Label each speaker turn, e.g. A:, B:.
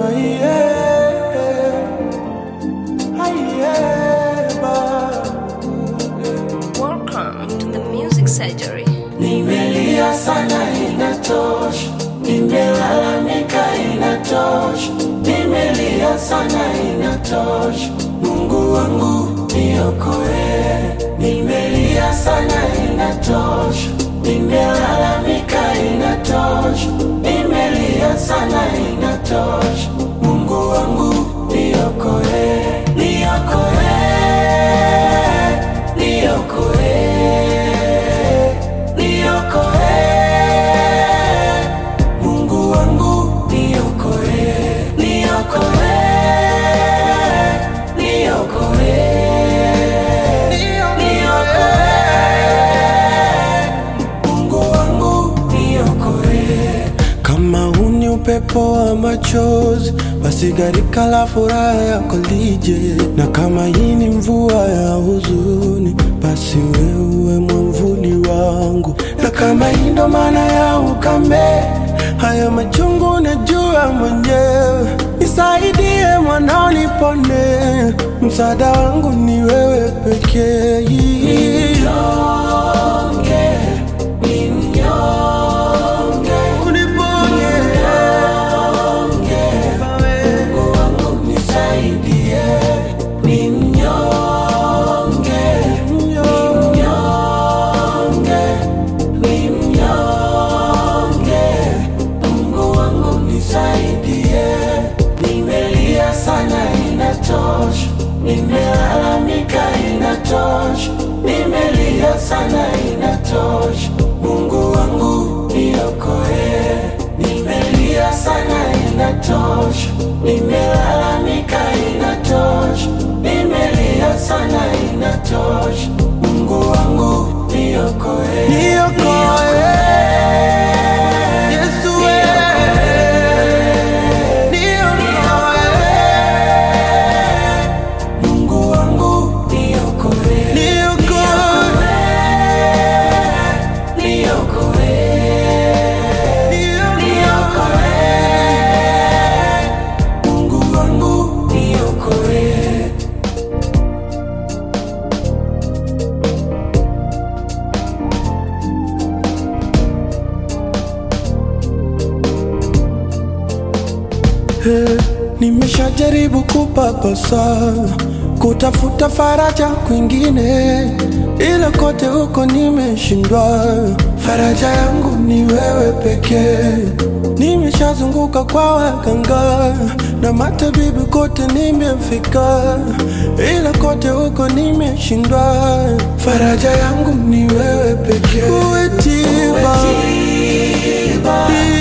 A: Welcome to the music surgery.
B: Nimelia sana inatosha, nimelalamika inatosha, nimelia sana inatosha, Mungu wangu niokoe. Nimelia sana inatosha, nimelalamika inatosha, nimelia sana inatosha, Mungu wangu niokoe. Niokoe, niokoe, niokoe, Mungu wangu niokoe. Niokoe, niokoe, niokoe, Mungu wangu niokoe. Kama huu ni upepo wa machozi, basi gharika la furaha yako lije. Na kama hii ni mvua ya huzuni, basi wewe mwamvuli wangu. Na kama hii ndo maana ya ukame, haya machungu najua mwenyewe. Nisaidie mwanao nipone, msaada wangu ni wewe pekee. Ni mnyonge, ni mnyonge, uniponye Mungu wangu nisaidie. Ni mnyonge, ni mnyonge, ni mnyonge, Mungu wangu nisaidie. Nimelia sana inatosha, nimelalamika inatosha, nimelia sana inatosha, Mungu wangu niokoe. Nimelia sana inatosha, nimelalamika inatosha, nimelia sana inatosha, Mungu wangu niokoe. Niokoe, Yesu niokoe, Mungu wangu niokoe. Niokoe, niokoe, niokoe, Mungu wangu niokoe. Nimeshajaribu kupapasa, kutafuta faraja kwingine, ila kote huko nimeshindwa. Faraja yangu ni wewe pekee. Nimeshazunguka kwa waganga na matabibu, kote nimefika, ila kote huko nimeshindwa. Faraja yangu ni wewe pekee. Uwe tiba